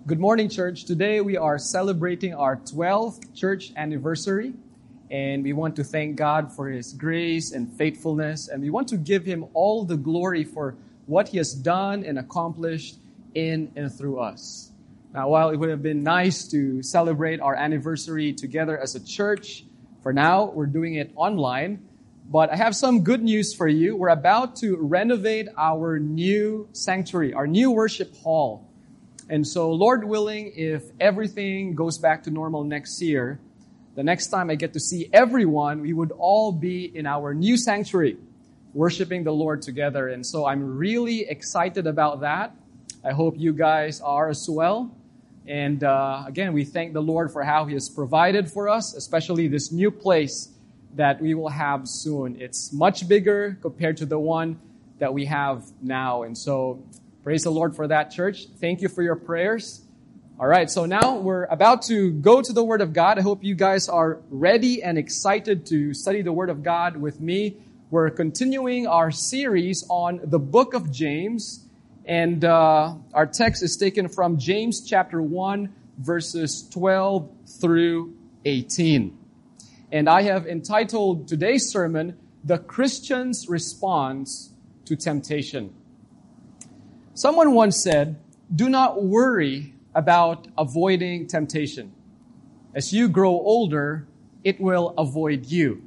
Good morning, church. Today we are celebrating our 12th church anniversary, and we want to thank God for His grace and faithfulness, and we want to give Him all the glory for what He has done and accomplished in and through us. Now, while it would have been nice to celebrate our anniversary together as a church, for now we're doing it online, but I have some good news for you. We're about to renovate our new sanctuary, our new worship hall. And so, Lord willing, if everything goes back to normal next year, the next time I get to see everyone, we would all be in our new sanctuary, worshiping the Lord together. And so I'm really excited about that. I hope you guys are as well. And again, we thank the Lord for how He has provided for us, especially this new place that we will have soon. It's much bigger compared to the one that we have now. And so, praise the Lord for that, church. Thank you for your prayers. All right, so now we're about to go to the Word of God. I hope you guys are ready and excited to study the Word of God with me. We're continuing our series on the book of James, and our text is taken from James chapter 1, verses 12 through 18. And I have entitled today's sermon, The Christian's Response to Temptation. Someone once said, "Do not worry about avoiding temptation. As you grow older, it will avoid you."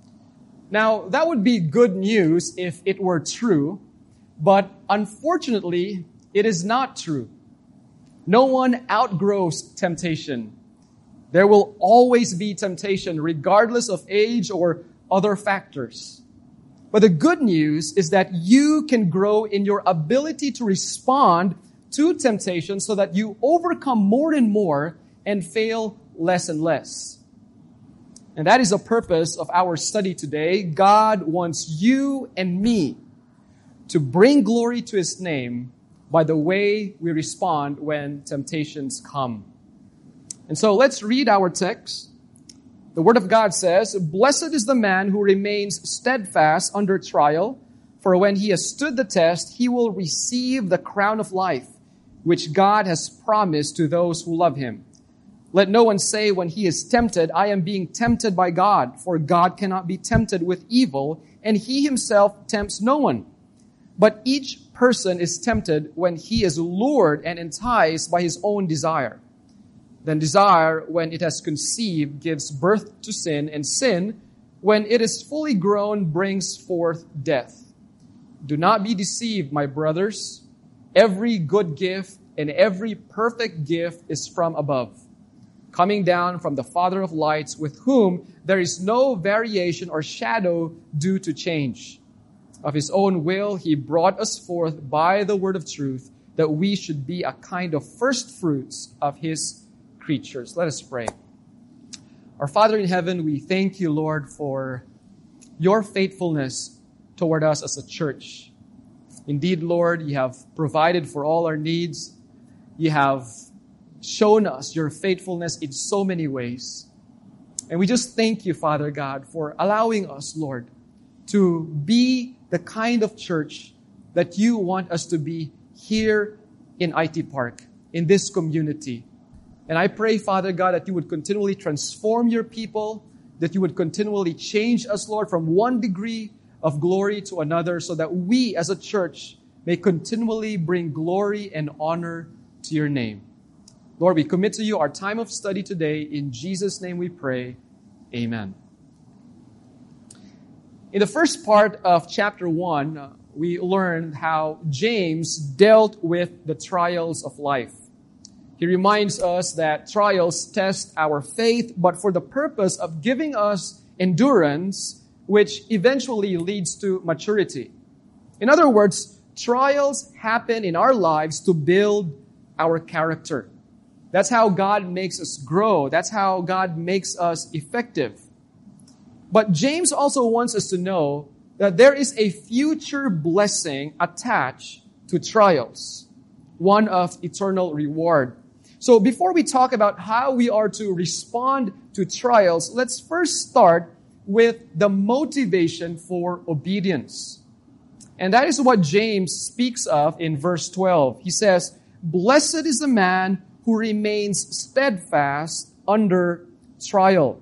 Now, that would be good news if it were true, but unfortunately, it is not true. No one outgrows temptation. There will always be temptation, regardless of age or other factors. But the good news is that you can grow in your ability to respond to temptation so that you overcome more and more and fail less and less. And that is the purpose of our study today. God wants you and me to bring glory to His name by the way we respond when temptations come. And so let's read our text. The Word of God says, "Blessed is the man who remains steadfast under trial, for when he has stood the test, he will receive the crown of life, which God has promised to those who love Him. Let no one say when he is tempted, 'I am being tempted by God,' for God cannot be tempted with evil, and He Himself tempts no one. But each person is tempted when he is lured and enticed by his own desire. Then desire, when it has conceived, gives birth to sin, and sin, when it is fully grown, brings forth death. Do not be deceived, my brothers. Every good gift and every perfect gift is from above, coming down from the Father of lights, with whom there is no variation or shadow due to change. Of His own will, He brought us forth by the word of truth, that we should be a kind of first fruits of His creatures." Let us pray. Our Father in heaven, we thank You, Lord, for Your faithfulness toward us as a church. Indeed, Lord, You have provided for all our needs. You have shown us Your faithfulness in so many ways. And we just thank You, Father God, for allowing us, Lord, to be the kind of church that You want us to be here in IT Park, in this community. And I pray, Father God, that You would continually transform Your people, that You would continually change us, Lord, from one degree of glory to another, so that we as a church may continually bring glory and honor to Your name. Lord, we commit to You our time of study today. In Jesus' name we pray. Amen. In the first part of chapter 1, we learned how James dealt with the trials of life. He reminds us that trials test our faith, but for the purpose of giving us endurance, which eventually leads to maturity. In other words, trials happen in our lives to build our character. That's how God makes us grow. That's how God makes us effective. But James also wants us to know that there is a future blessing attached to trials, one of eternal reward. So before we talk about how we are to respond to trials, let's first start with the motivation for obedience. And that is what James speaks of in verse 12. He says, "Blessed is the man who remains steadfast under trial.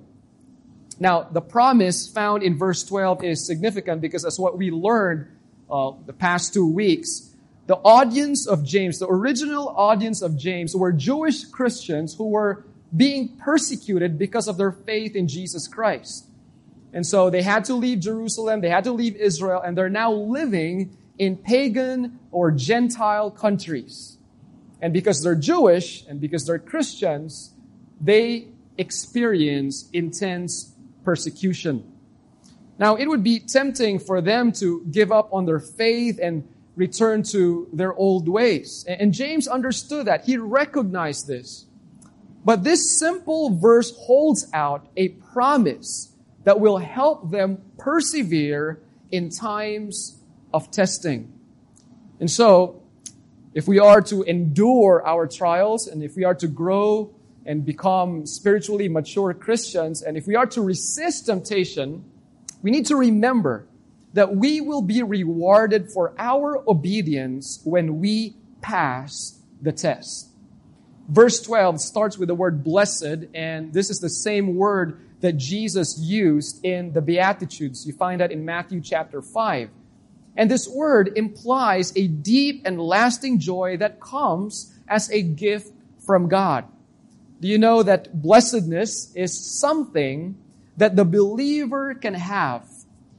Now, the promise found in verse 12 is significant because that's what we learned the past 2 weeks. The audience of James, the original audience of James, were Jewish Christians who were being persecuted because of their faith in Jesus Christ. And so they had to leave Jerusalem, they had to leave Israel, and they're now living in pagan or Gentile countries. And because they're Jewish and because they're Christians, they experience intense persecution. Now, it would be tempting for them to give up on their faith and return to their old ways. And James understood that. He recognized this. But this simple verse holds out a promise that will help them persevere in times of testing. And so, if we are to endure our trials, and if we are to grow and become spiritually mature Christians, and if we are to resist temptation, we need to remember that we will be rewarded for our obedience when we pass the test. Verse 12 starts with the word blessed, and this is the same word that Jesus used in the Beatitudes. You find that in Matthew chapter 5. And this word implies a deep and lasting joy that comes as a gift from God. Do you know that blessedness is something that the believer can have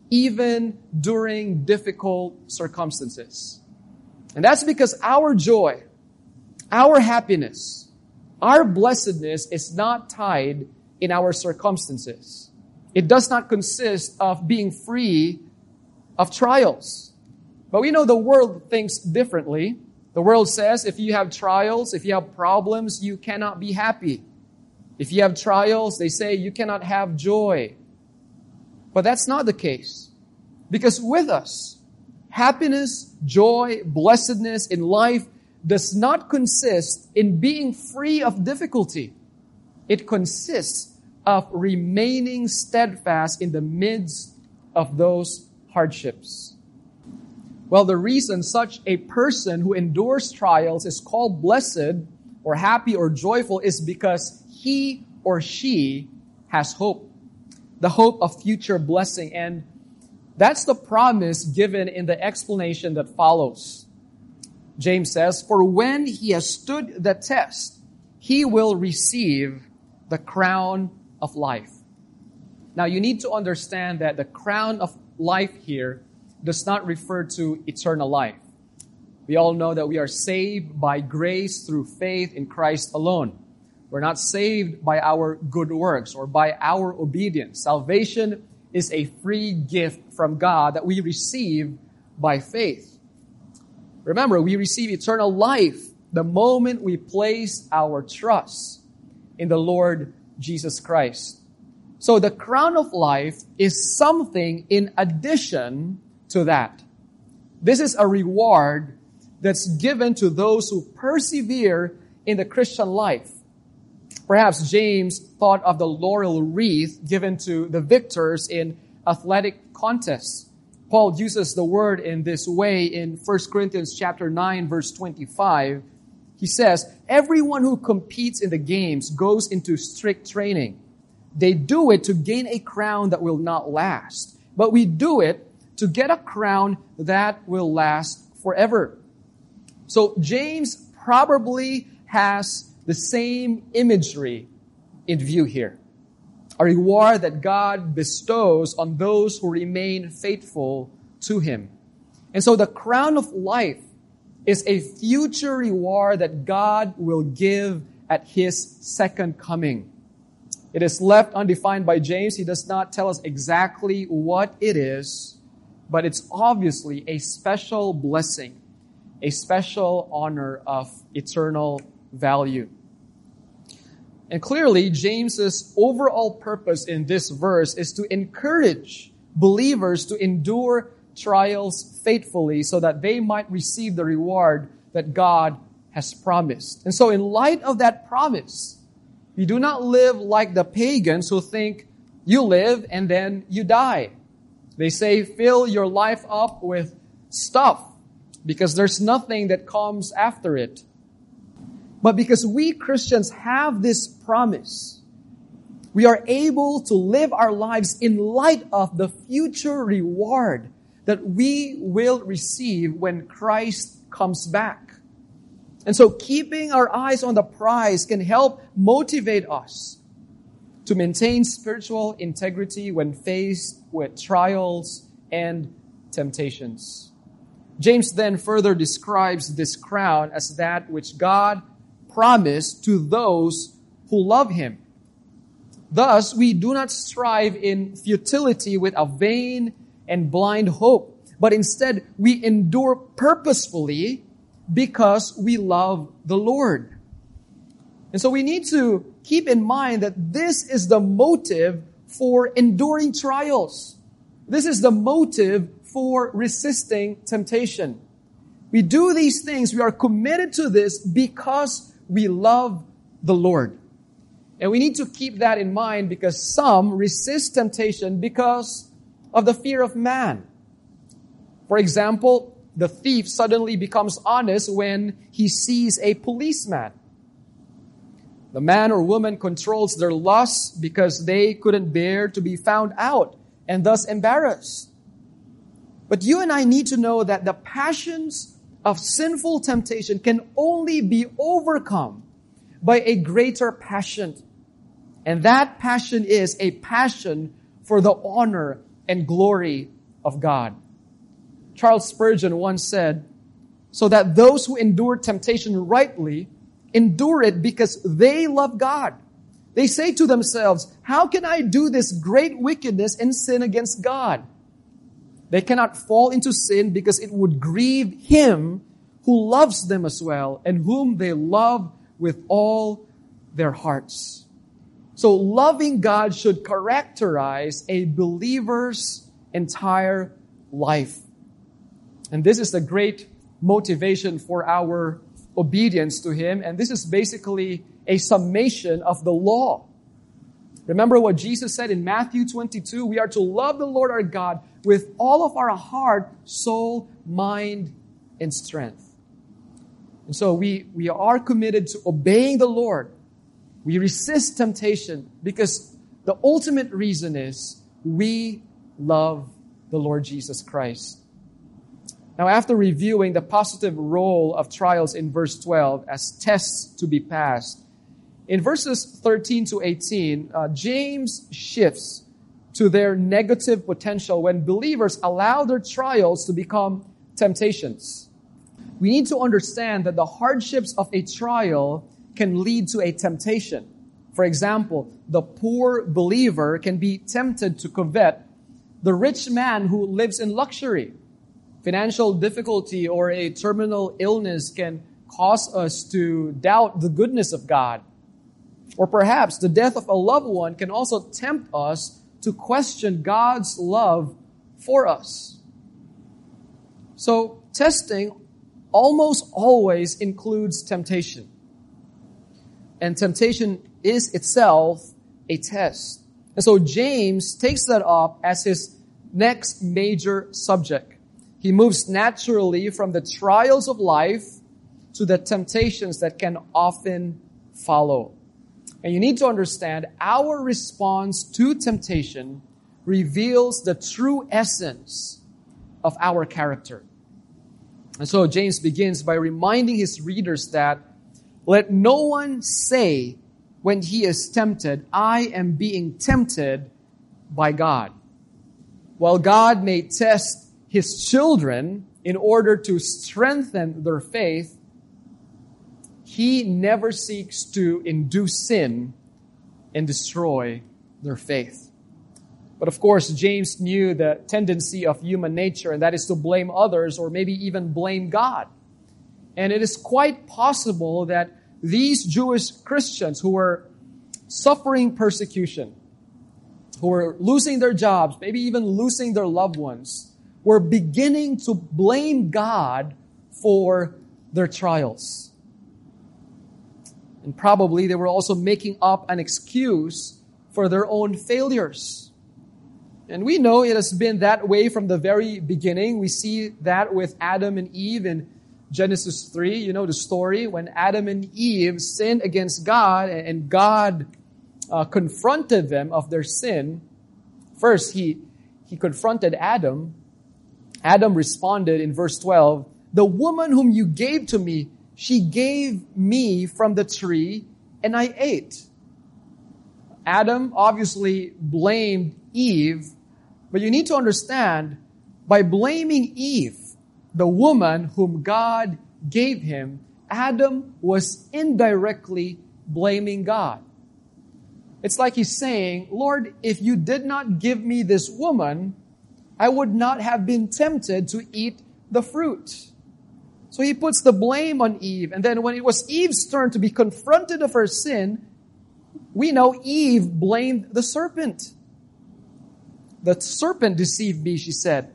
even during difficult circumstances? And that's because our joy, our happiness, our blessedness is not tied in our circumstances. It does not consist of being free of trials. But we know the world thinks differently. The world says if you have trials, if you have problems, you cannot be happy. If you have trials, they say you cannot have joy. But that's not the case. Because with us, happiness, joy, blessedness in life does not consist in being free of difficulty. It consists of remaining steadfast in the midst of those hardships. Well, the reason such a person who endures trials is called blessed or happy or joyful is because he or she has hope. The hope of future blessing. And that's the promise given in the explanation that follows. James says, "For when he has stood the test, he will receive the crown of life." Now, you need to understand that the crown of life here does not refer to eternal life. We all know that we are saved by grace through faith in Christ alone. We're not saved by our good works or by our obedience. Salvation is a free gift from God that we receive by faith. Remember, we receive eternal life the moment we place our trust in the Lord Jesus Christ. So the crown of life is something in addition to that. This is a reward that's given to those who persevere in the Christian life. Perhaps James thought of the laurel wreath given to the victors in athletic contests. Paul uses the word in this way in 1 Corinthians chapter 9, verse 25. He says, "Everyone who competes in the games goes into strict training. They do it to gain a crown that will not last. But we do it to get a crown that will last forever." So James probably has the same imagery in view here. A reward that God bestows on those who remain faithful to Him. And so the crown of life is a future reward that God will give at His second coming. It is left undefined by James. He does not tell us exactly what it is, but it's obviously a special blessing, a special honor of eternal value. And clearly, James's overall purpose in this verse is to encourage believers to endure trials faithfully so that they might receive the reward that God has promised. And so in light of that promise, we do not live like the pagans who think you live and then you die. They say, fill your life up with stuff because there's nothing that comes after it. But because we Christians have this promise, we are able to live our lives in light of the future reward that we will receive when Christ comes back. And so keeping our eyes on the prize can help motivate us to maintain spiritual integrity when faced with trials and temptations. James then further describes this crown as that which God promised to those who love Him. Thus, we do not strive in futility with a vain and blind hope, but instead we endure purposefully because we love the Lord. And so we need to keep in mind that this is the motive for enduring trials. This is the motive for resisting temptation. We do these things, we are committed to this because we love the Lord. And we need to keep that in mind because some resist temptation because of the fear of man. For example, the thief suddenly becomes honest when he sees a policeman. The man or woman controls their lusts because they couldn't bear to be found out and thus embarrassed. But you and I need to know that the passions of sinful temptation can only be overcome by a greater passion. And that passion is a passion for the honor and glory of God. Charles Spurgeon once said, "So that those who endure temptation rightly endure it because they love God. They say to themselves, 'How can I do this great wickedness and sin against God?' They cannot fall into sin because it would grieve Him who loves them as well and whom they love with all their hearts." So loving God should characterize a believer's entire life. And this is the great motivation for our obedience to Him. And this is basically a summation of the law. Remember what Jesus said in Matthew 22, we are to love the Lord our God with all of our heart, soul, mind, and strength. And so we are committed to obeying the Lord. We resist temptation because the ultimate reason is we love the Lord Jesus Christ. Now, after reviewing the positive role of trials in verse 12 as tests to be passed, in verses 13 to 18, James shifts to their negative potential when believers allow their trials to become temptations. We need to understand that the hardships of a trial can lead to a temptation. For example, the poor believer can be tempted to covet the rich man who lives in luxury. Financial difficulty or a terminal illness can cause us to doubt the goodness of God. Or perhaps the death of a loved one can also tempt us to question God's love for us. So, testing almost always includes temptation. And temptation is itself a test. And so James takes that up as his next major subject. He moves naturally from the trials of life to the temptations that can often follow. And you need to understand, our response to temptation reveals the true essence of our character. And so James begins by reminding his readers that, "Let no one say when he is tempted, 'I am being tempted by God.' While God may test His children in order to strengthen their faith, He never seeks to induce sin and destroy their faith." But of course, James knew the tendency of human nature, and that is to blame others or maybe even blame God. And it is quite possible that these Jewish Christians who were suffering persecution, who were losing their jobs, maybe even losing their loved ones, were beginning to blame God for their trials. And probably they were also making up an excuse for their own failures. And we know it has been that way from the very beginning. We see that with Adam and Eve in Genesis 3, you know the story, when Adam and Eve sinned against God and God confronted them of their sin. First, he confronted Adam. Adam responded in verse 12, "The woman whom you gave to me, she gave me from the tree and I ate." Adam obviously blamed Eve, but you need to understand, by blaming Eve, the woman whom God gave him, Adam was indirectly blaming God. It's like he's saying, "Lord, if you did not give me this woman, I would not have been tempted to eat the fruit." So he puts the blame on Eve. And then when it was Eve's turn to be confronted of her sin, we know Eve blamed the serpent. "The serpent deceived me," she said.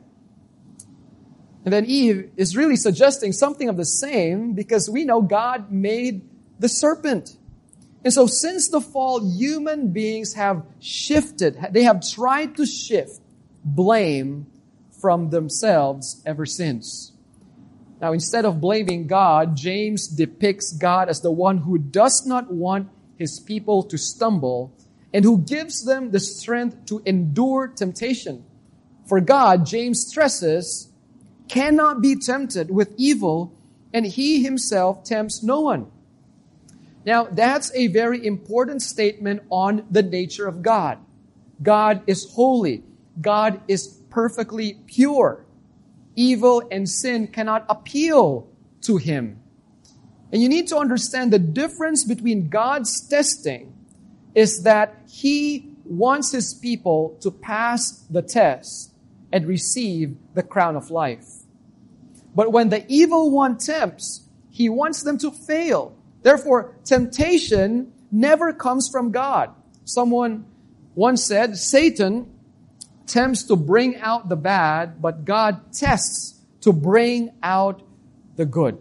And then Eve is really suggesting something of the same, because we know God made the serpent. And so since the fall, human beings have shifted. They have tried to shift blame from themselves ever since. Now, instead of blaming God, James depicts God as the one who does not want his people to stumble and who gives them the strength to endure temptation. For God, James stresses, cannot be tempted with evil, and he himself tempts no one. Now, that's a very important statement on the nature of God. God is holy. God is perfectly pure. Evil and sin cannot appeal to him. And you need to understand the difference between God's testing is that he wants his people to pass the test and receive the crown of life. But when the evil one tempts, he wants them to fail. Therefore, temptation never comes from God. Someone once said, Satan tempts to bring out the bad, but God tests to bring out the good.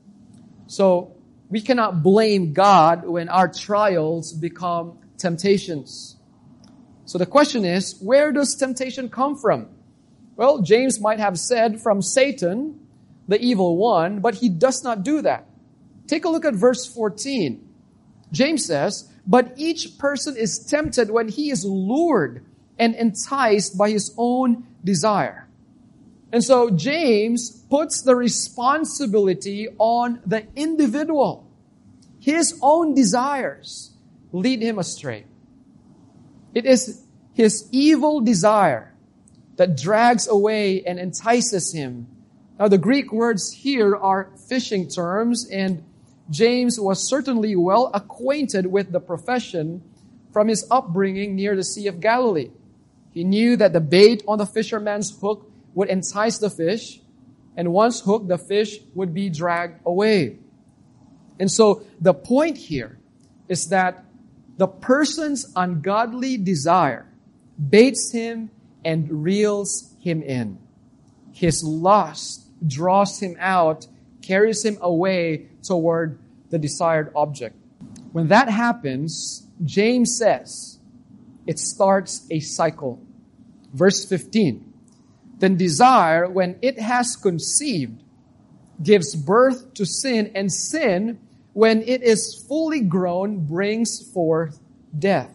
So, we cannot blame God when our trials become temptations. So the question is, where does temptation come from? Well, James might have said from Satan, the evil one, but he does not do that. Take a look at verse 14. James says, "But each person is tempted when he is lured and enticed by his own desire." And so James puts the responsibility on the individual. His own desires lead him astray. It is his evil desire that drags away and entices him. Now, the Greek words here are fishing terms, and James was certainly well acquainted with the profession from his upbringing near the Sea of Galilee. He knew that the bait on the fisherman's hook would entice the fish, and once hooked, the fish would be dragged away. And so the point here is that the person's ungodly desire baits him and reels him in. His lust draws him out, carries him away toward the desired object. When that happens, James says, it starts a cycle. Verse 15, "Then desire, when it has conceived, gives birth to sin, and sin, when it is fully grown, brings forth death."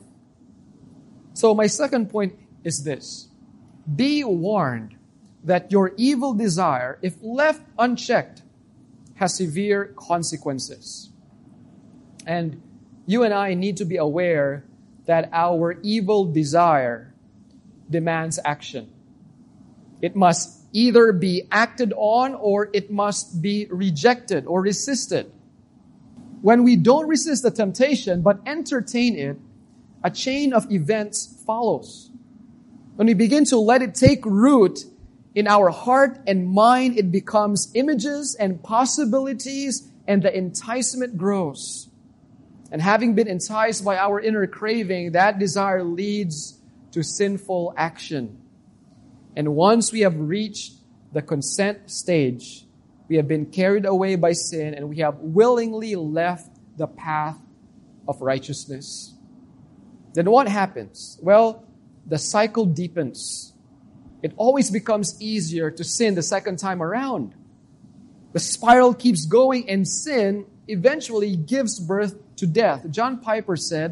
So my second point is this: be warned that your evil desire, if left unchecked, has severe consequences. And you and I need to be aware that our evil desire demands action. It must either be acted on or it must be rejected or resisted. When we don't resist the temptation but entertain it, a chain of events follows. When we begin to let it take root in our heart and mind, it becomes images and possibilities, and the enticement grows. And having been enticed by our inner craving, that desire leads to sinful action. And once we have reached the consent stage, we have been carried away by sin and we have willingly left the path of righteousness. Then what happens? Well, the cycle deepens. It always becomes easier to sin the second time around. The spiral keeps going, and sin eventually gives birth to death. John Piper said,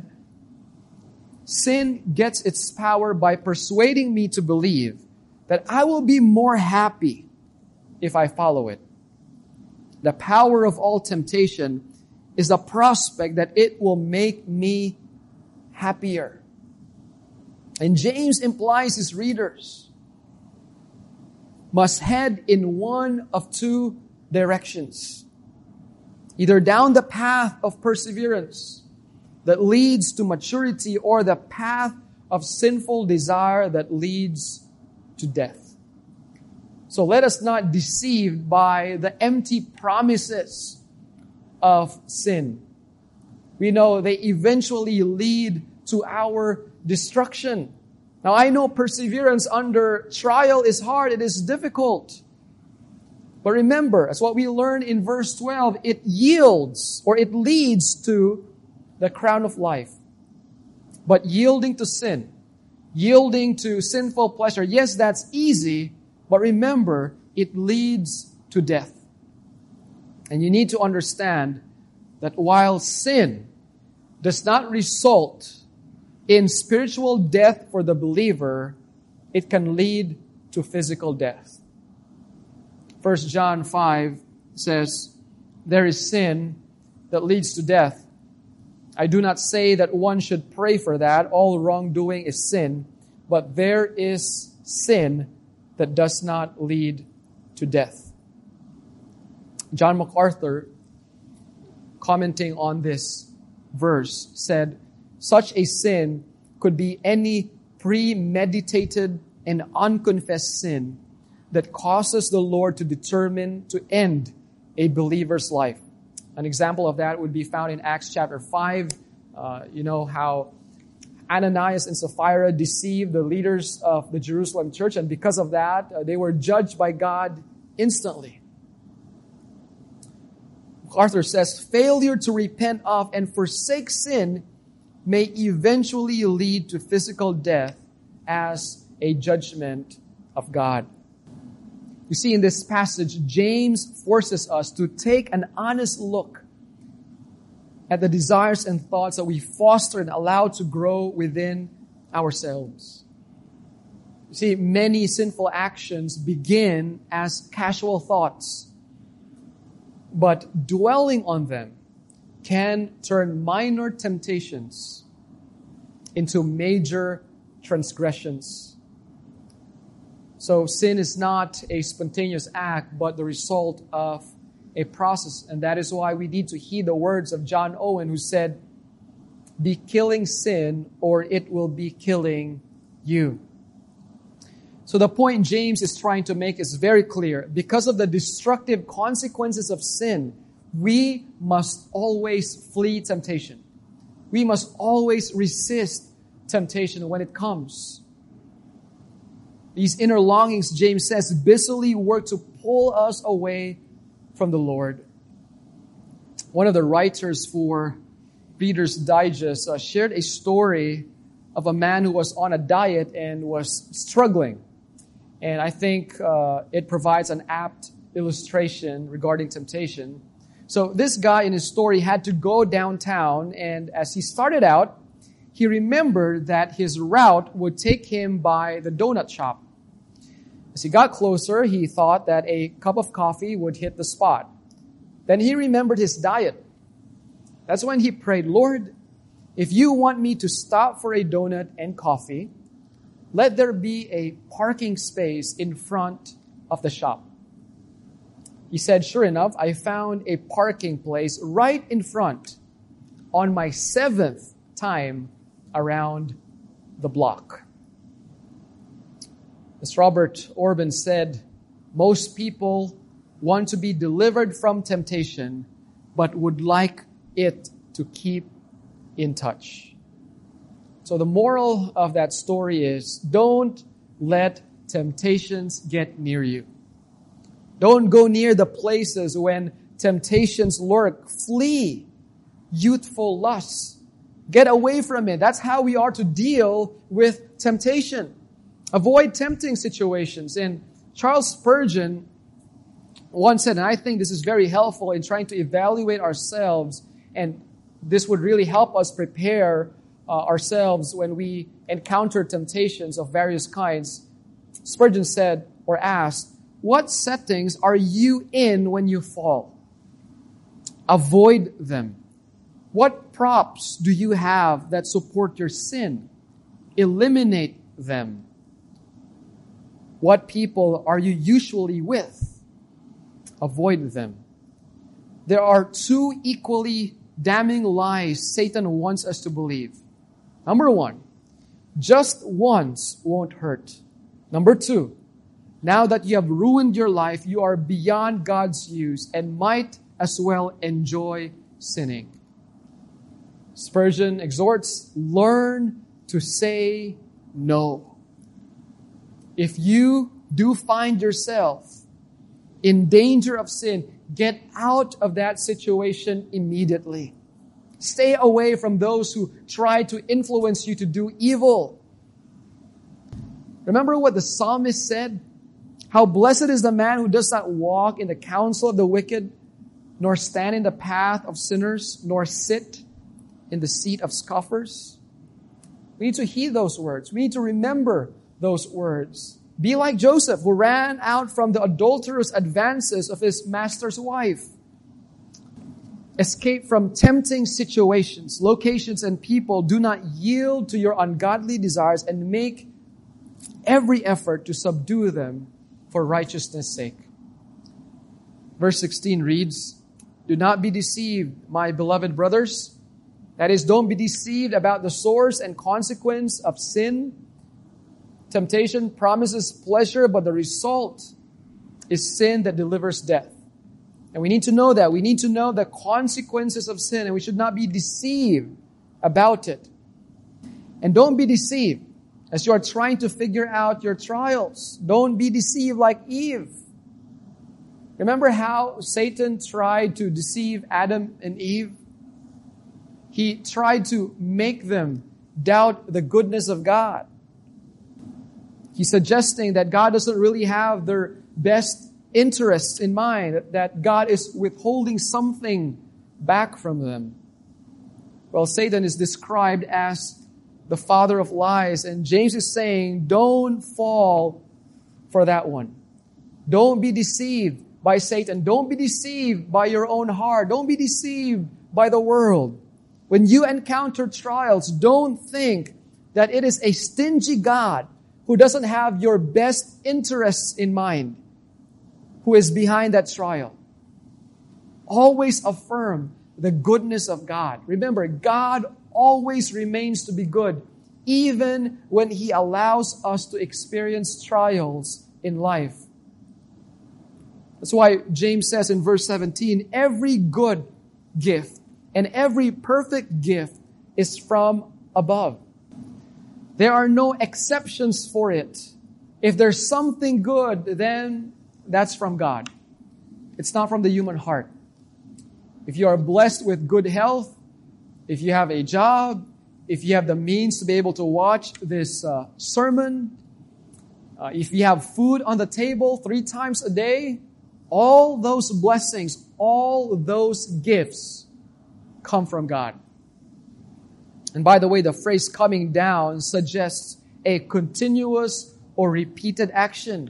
"Sin gets its power by persuading me to believe that I will be more happy if I follow it. The power of all temptation is the prospect that it will make me happier." And James implies his readers must head in one of two directions. Either down the path of perseverance that leads to maturity, or the path of sinful desire that leads to death. So let us not be deceived by the empty promises of sin. We know they eventually lead to our destruction. Now, I know perseverance under trial is hard, it is difficult. But remember, as what we learn in verse 12, it yields, or it leads to the crown of life. But yielding to sin, yielding to sinful pleasure, yes, that's easy, but remember, it leads to death. And you need to understand that while sin does not result in spiritual death for the believer, it can lead to physical death. 1 John 5 says, "There is sin that leads to death. I do not say that one should pray for that. All wrongdoing is sin. But there is sin that does not lead to death." John MacArthur, commenting on this verse, said, "Such a sin could be any premeditated and unconfessed sin that causes the Lord to determine to end a believer's life." An example of that would be found in Acts chapter 5. You know how Ananias and Sapphira deceived the leaders of the Jerusalem church, and because of that, they were judged by God instantly. MacArthur says, "Failure to repent of and forsake sin may eventually lead to physical death as a judgment of God." You see, in this passage, James forces us to take an honest look at the desires and thoughts that we foster and allow to grow within ourselves. You see, many sinful actions begin as casual thoughts, but dwelling on them can turn minor temptations into major transgressions. So sin is not a spontaneous act, but the result of a process. And that is why we need to heed the words of John Owen, who said, "Be killing sin, or it will be killing you." So the point James is trying to make is very clear. Because of the destructive consequences of sin, we must always flee temptation. We must always resist temptation when it comes. These inner longings, James says, busily work to pull us away from the Lord. One of the writers for Reader's Digest shared a story of a man who was on a diet and was struggling. And I think it provides an apt illustration regarding temptation. So this guy in his story had to go downtown, and as he started out, he remembered that his route would take him by the donut shop. As he got closer, he thought that a cup of coffee would hit the spot. Then he remembered his diet. That's when he prayed, "Lord, if you want me to stop for a donut and coffee, let there be a parking space in front of the shop." He said, "Sure enough, I found a parking place right in front on my 7th time around the block." As Robert Orban said, most people want to be delivered from temptation, but would like it to keep in touch. So the moral of that story is, don't let temptations get near you. Don't go near the places when temptations lurk. Flee youthful lusts. Get away from it. That's how we are to deal with temptation. Avoid tempting situations. And Charles Spurgeon One said, and I think this is very helpful in trying to evaluate ourselves, and this would really help us prepare ourselves when we encounter temptations of various kinds. Spurgeon said or asked, what settings are you in when you fall? Avoid them. What props do you have that support your sin? Eliminate them. What people are you usually with? Avoid them. There are two equally damning lies Satan wants us to believe. Number one, just once won't hurt. Number two, now that you have ruined your life, you are beyond God's use and might as well enjoy sinning. Spurgeon exhorts, learn to say no. If you do find yourself in danger of sin, get out of that situation immediately. Stay away from those who try to influence you to do evil. Remember what the psalmist said? How blessed is the man who does not walk in the counsel of the wicked, nor stand in the path of sinners, nor sit in the seat of scoffers. We need to heed those words. We need to remember those words. Be like Joseph, who ran out from the adulterous advances of his master's wife. Escape from tempting situations, locations, and people. Do not yield to your ungodly desires and make every effort to subdue them for righteousness' sake. Verse 16 reads, do not be deceived, my beloved brothers. That is, don't be deceived about the source and consequence of sin. Temptation promises pleasure, but the result is sin that delivers death. And we need to know that. We need to know the consequences of sin, and we should not be deceived about it. And don't be deceived as you are trying to figure out your trials. Don't be deceived like Eve. Remember how Satan tried to deceive Adam and Eve? He tried to make them doubt the goodness of God. He's suggesting that God doesn't really have their best interests in mind, that God is withholding something back from them. Well, Satan is described as the father of lies, and James is saying, don't fall for that one. Don't be deceived by Satan. Don't be deceived by your own heart. Don't be deceived by the world. When you encounter trials, don't think that it is a stingy God who doesn't have your best interests in mind, who is behind that trial. Always affirm the goodness of God. Remember, God always remains to be good, even when He allows us to experience trials in life. That's why James says in verse 17, every good gift and every perfect gift is from above. There are no exceptions for it. If there's something good, then that's from God. It's not from the human heart. If you are blessed with good health, if you have a job, if you have the means to be able to watch this sermon, if you have food on the table 3 times a day, all those blessings, all those gifts come from God. And by the way, the phrase coming down suggests a continuous or repeated action.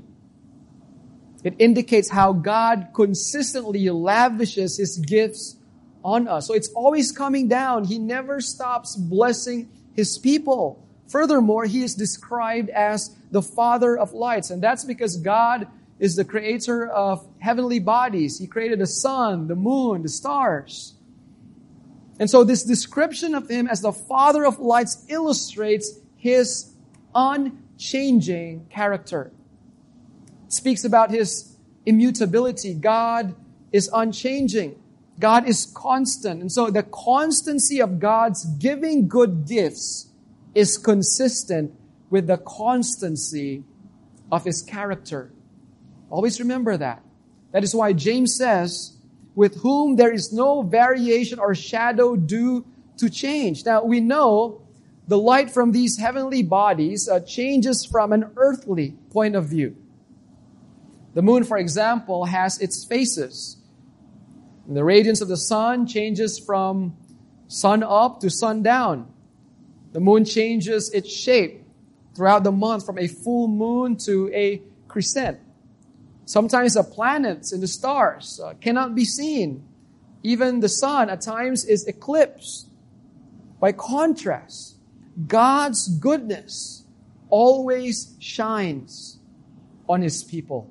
It indicates how God consistently lavishes His gifts on us. So it's always coming down. He never stops blessing His people. Furthermore, He is described as the Father of lights. And that's because God is the creator of heavenly bodies. He created the sun, the moon, the stars. And so this description of Him as the Father of lights illustrates His unchanging character. It speaks about His immutability. God is unchanging. God is constant. And so the constancy of God's giving good gifts is consistent with the constancy of His character. Always remember that. That is why James says, with whom there is no variation or shadow due to change. Now, we know the light from these heavenly bodies changes from an earthly point of view. The moon, for example, has its phases. And the radiance of the sun changes from sun up to sundown. The moon changes its shape throughout the month from a full moon to a crescent. Sometimes the planets and the stars cannot be seen. Even the sun at times is eclipsed. By contrast, God's goodness always shines on His people.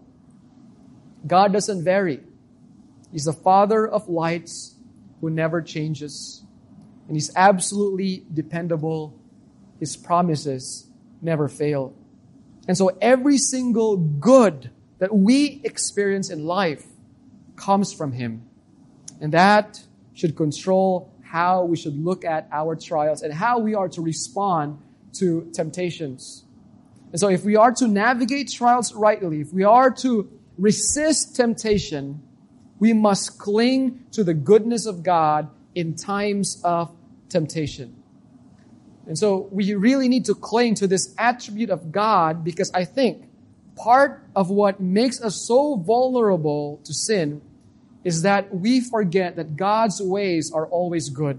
God doesn't vary. He's the Father of lights who never changes. And He's absolutely dependable. His promises never fail. And so every single good that we experience in life comes from Him. And that should control how we should look at our trials and how we are to respond to temptations. And so if we are to navigate trials rightly, if we are to resist temptation, we must cling to the goodness of God in times of temptation. And so we really need to cling to this attribute of God, because I think part of what makes us so vulnerable to sin is that we forget that God's ways are always good.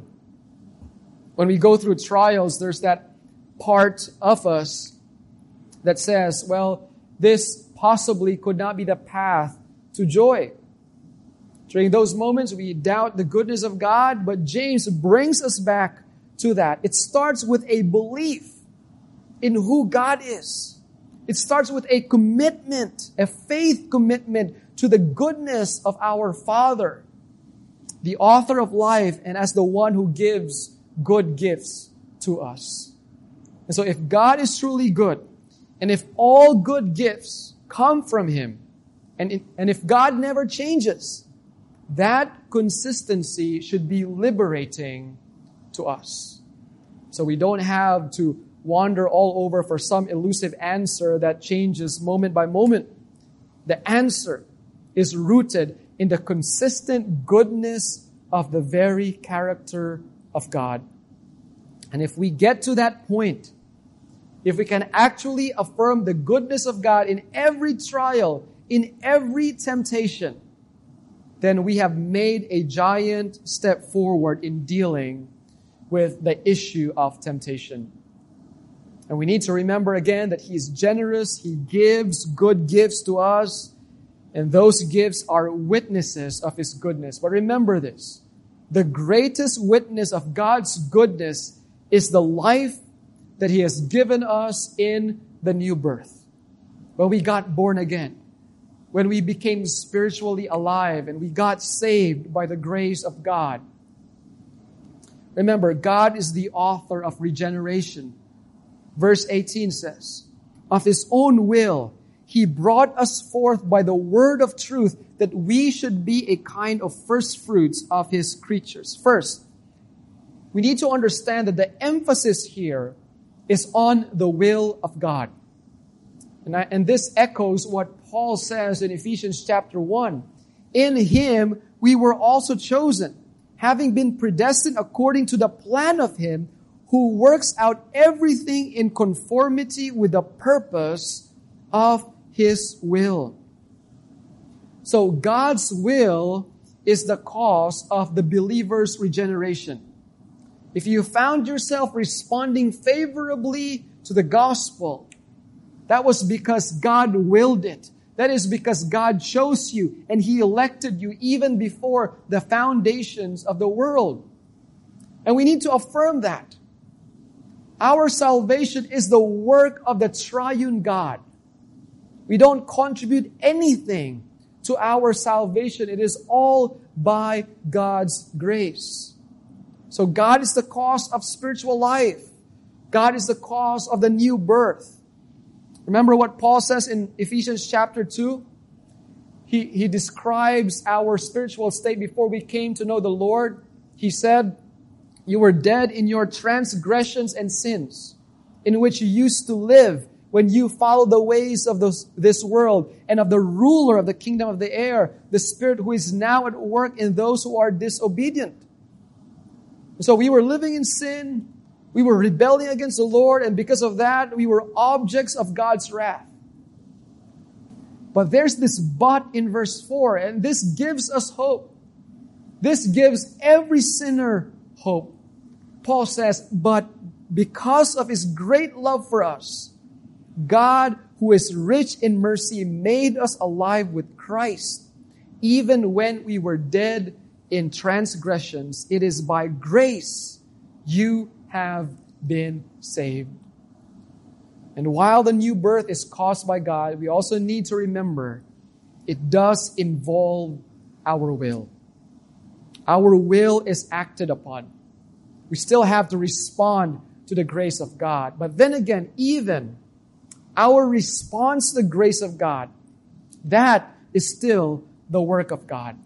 When we go through trials, there's that part of us that says, well, this possibly could not be the path to joy. During those moments, we doubt the goodness of God, but James brings us back to that. It starts with a belief in who God is. It starts with a commitment, a faith commitment to the goodness of our Father, the author of life, and as the one who gives good gifts to us. And so if God is truly good, and if all good gifts come from Him, and if God never changes, that consistency should be liberating to us. So we don't have to wander all over for some elusive answer that changes moment by moment. The answer is rooted in the consistent goodness of the very character of God. And if we get to that point, if we can actually affirm the goodness of God in every trial, in every temptation, then we have made a giant step forward in dealing with the issue of temptation. And we need to remember again that He is generous. He gives good gifts to us. And those gifts are witnesses of His goodness. But remember this, the greatest witness of God's goodness is the life that He has given us in the new birth. When we got born again, when we became spiritually alive and we got saved by the grace of God. Remember, God is the author of regeneration. Verse 18 says, of His own will, He brought us forth by the word of truth, that we should be a kind of first fruits of His creatures. First, we need to understand that the emphasis here is on the will of God. And this echoes what Paul says in Ephesians chapter 1. In Him we were also chosen, having been predestined according to the plan of Him who works out everything in conformity with the purpose of His will. So God's will is the cause of the believer's regeneration. If you found yourself responding favorably to the gospel, that was because God willed it. That is because God chose you and He elected you even before the foundations of the world. And we need to affirm that. Our salvation is the work of the triune God. We don't contribute anything to our salvation. It is all by God's grace. So God is the cause of spiritual life. God is the cause of the new birth. Remember what Paul says in Ephesians chapter 2? He describes our spiritual state before we came to know the Lord. He said, you were dead in your transgressions and sins, in which you used to live when you followed the ways of this world and of the ruler of the kingdom of the air, the Spirit who is now at work in those who are disobedient. So we were living in sin. We were rebelling against the Lord, and because of that, we were objects of God's wrath. But there's this but in verse 4, and this gives us hope. This gives every sinner hope. Paul says, but because of His great love for us, God, who is rich in mercy, made us alive with Christ. Even when we were dead in transgressions, it is by grace you have been saved. And while the new birth is caused by God, we also need to remember it does involve our will. Our will is acted upon. We still have to respond to the grace of God. But then again, even our response to the grace of God, that is still the work of God.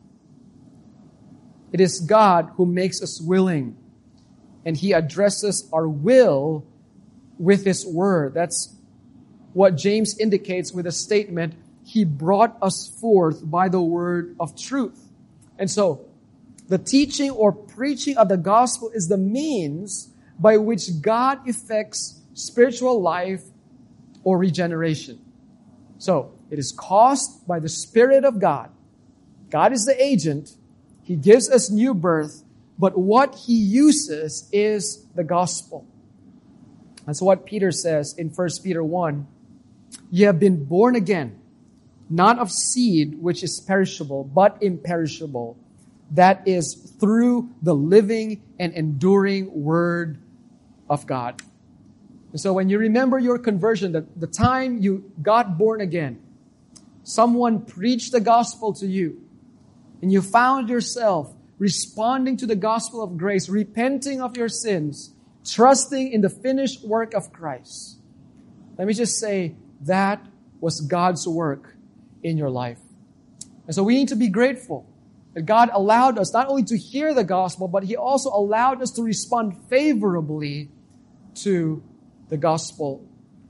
It is God who makes us willing, and He addresses our will with His word. That's what James indicates with the statement, He brought us forth by the word of truth. And so, the teaching or preaching of the gospel is the means by which God effects spiritual life or regeneration. So, it is caused by the Spirit of God. God is the agent. He gives us new birth, but what He uses is the gospel. That's what Peter says in 1 Peter 1. You have been born again, not of seed which is perishable, but imperishable. That is through the living and enduring Word of God. And so when you remember your conversion, the time you got born again, someone preached the gospel to you, and you found yourself responding to the gospel of grace, repenting of your sins, trusting in the finished work of Christ. Let me just say, that was God's work in your life. And so we need to be grateful that God allowed us not only to hear the gospel, but He also allowed us to respond favorably to the gospel.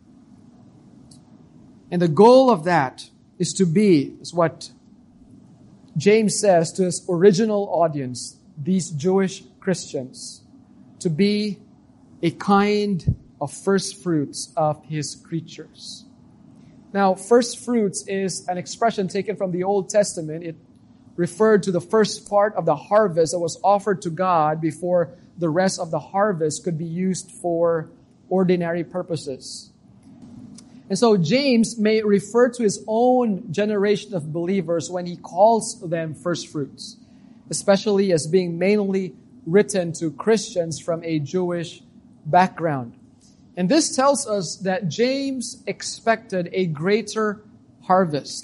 And the goal of that is what James says to his original audience, these Jewish Christians, to be a kind of first fruits of His creatures. Now, first fruits is an expression taken from the Old Testament. It referred to the first part of the harvest that was offered to God before the rest of the harvest could be used for ordinary purposes. And so James may refer to his own generation of believers when he calls them first fruits, especially as being mainly written to Christians from a Jewish background. And this tells us that James expected a greater harvest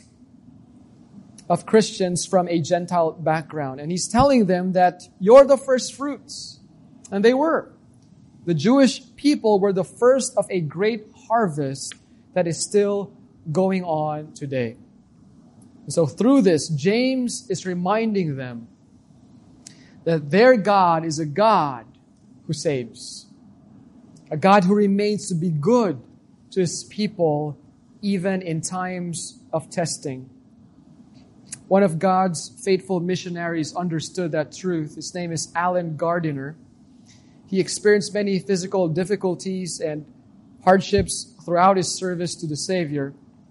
of Christians from a Gentile background. And he's telling them that you're the first fruits. And they were. The Jewish people were the first of a great harvest that is still going on today. And so through this, James is reminding them that their God is a God who saves. A God who remains to be good to His people even in times of testing. One of God's faithful missionaries understood that truth. His name is Alan Gardiner. He experienced many physical difficulties and hardships throughout his service to the Savior.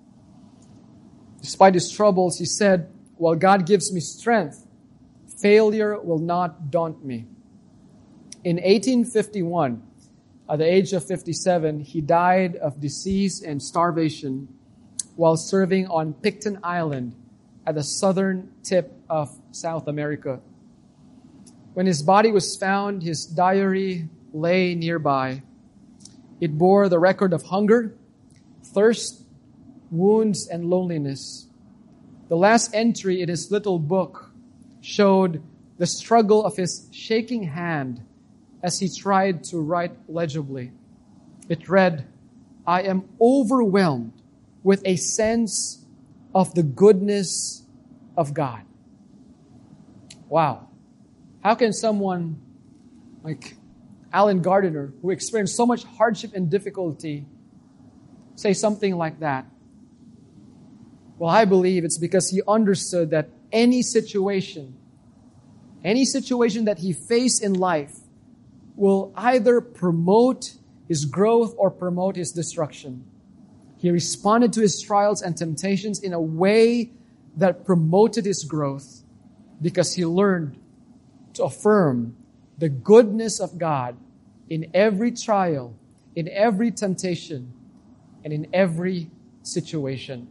Despite his troubles, he said, "While God gives me strength, failure will not daunt me." In 1851, at the age of 57, he died of disease and starvation while serving on Picton Island at the southern tip of South America. When his body was found, his diary lay nearby. It bore the record of hunger, thirst, wounds, and loneliness. The last entry in his little book showed the struggle of his shaking hand as he tried to write legibly. It read, "I am overwhelmed with a sense of the goodness of God." Wow. How can someone like Alan Gardiner, who experienced so much hardship and difficulty, say something like that? Well, I believe it's because he understood that any situation that he faced in life will either promote his growth or promote his destruction. He responded to his trials and temptations in a way that promoted his growth because he learned to affirm the goodness of God in every trial, in every temptation, and in every situation.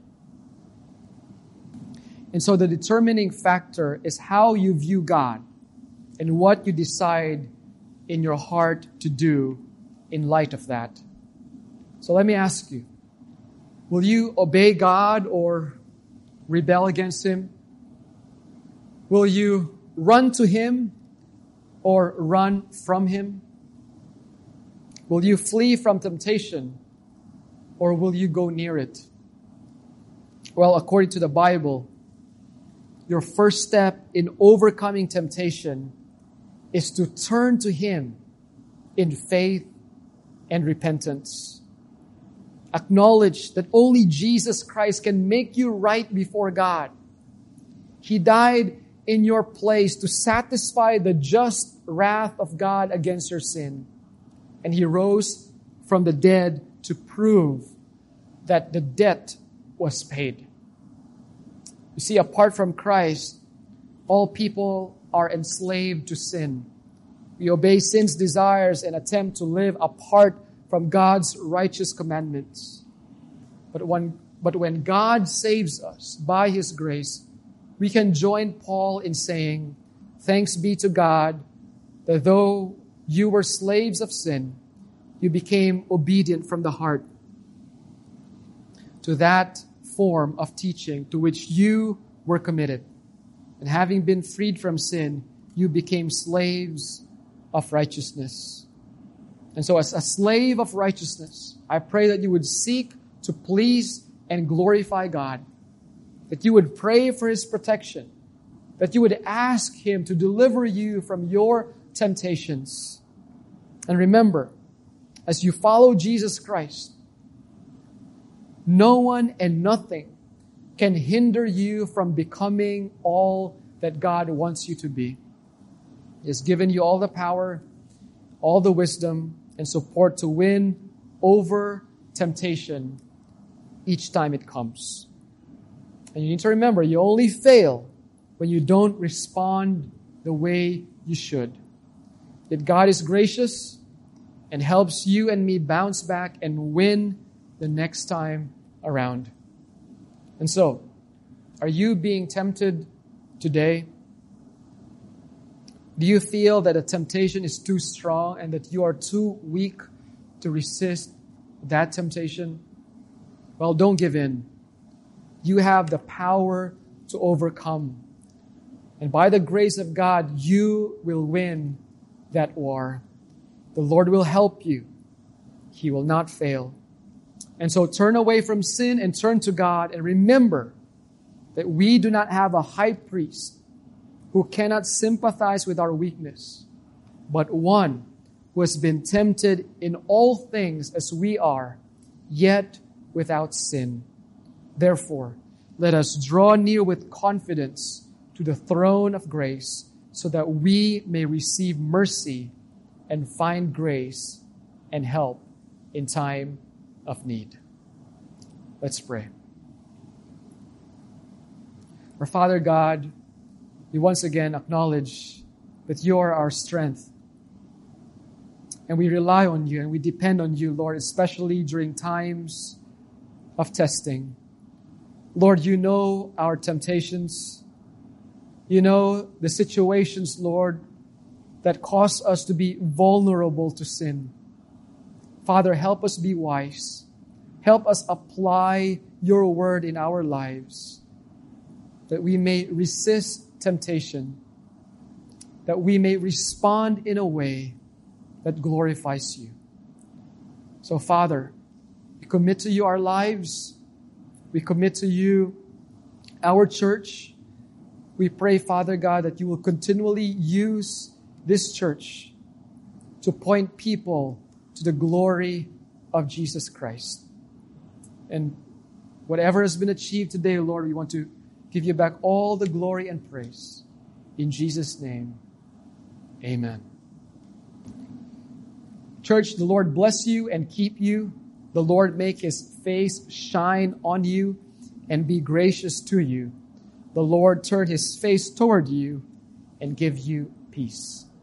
And so the determining factor is how you view God and what you decide in your heart to do in light of that. So let me ask you, will you obey God or rebel against Him? Will you run to Him or run from Him? Will you flee from temptation or will you go near it? Well, according to the Bible, your first step in overcoming temptation is to turn to Him in faith and repentance. Acknowledge that only Jesus Christ can make you right before God. He died in your place to satisfy the just wrath of God against your sin. And He rose from the dead to prove that the debt was paid. You see, apart from Christ, all people are enslaved to sin. We obey sin's desires and attempt to live apart from God's righteous commandments. But when God saves us by His grace, we can join Paul in saying, "Thanks be to God that though you were slaves of sin, you became obedient from the heart to that form of teaching to which you were committed. And having been freed from sin, you became slaves of righteousness." And so as a slave of righteousness, I pray that you would seek to please and glorify God, that you would pray for His protection, that you would ask Him to deliver you from your temptations. And remember, as you follow Jesus Christ, no one and nothing can hinder you from becoming all that God wants you to be. He has given you all the power, all the wisdom, and support to win over temptation each time it comes. And you need to remember, you only fail when you don't respond the way you should. Yet God is gracious and helps you and me bounce back and win the next time around. And so, are you being tempted today? Do you feel that a temptation is too strong and that you are too weak to resist that temptation? Well, don't give in. You have the power to overcome. And by the grace of God, you will win that war. The Lord will help you. He will not fail. And so turn away from sin and turn to God, and remember that we do not have a high priest who cannot sympathize with our weakness, but one who has been tempted in all things as we are, yet without sin. Therefore, let us draw near with confidence to the throne of grace so that we may receive mercy and find grace and help in time of need. Let's pray. Our Father God, we once again acknowledge that you are our strength. And we rely on you and we depend on you, Lord, especially during times of testing. Lord, you know our temptations. You know the situations, Lord, that cause us to be vulnerable to sin. Father, help us be wise. Help us apply your word in our lives, that we may resist temptation, that we may respond in a way that glorifies you. So, Father, we commit to you our lives. We commit to you our church. We pray, Father God, that you will continually use this church to point people to the glory of Jesus Christ. And whatever has been achieved today, Lord, we want to give you back all the glory and praise. In Jesus' name, amen. Church, the Lord bless you and keep you. The Lord make his face shine on you and be gracious to you. The Lord turn his face toward you and give you peace.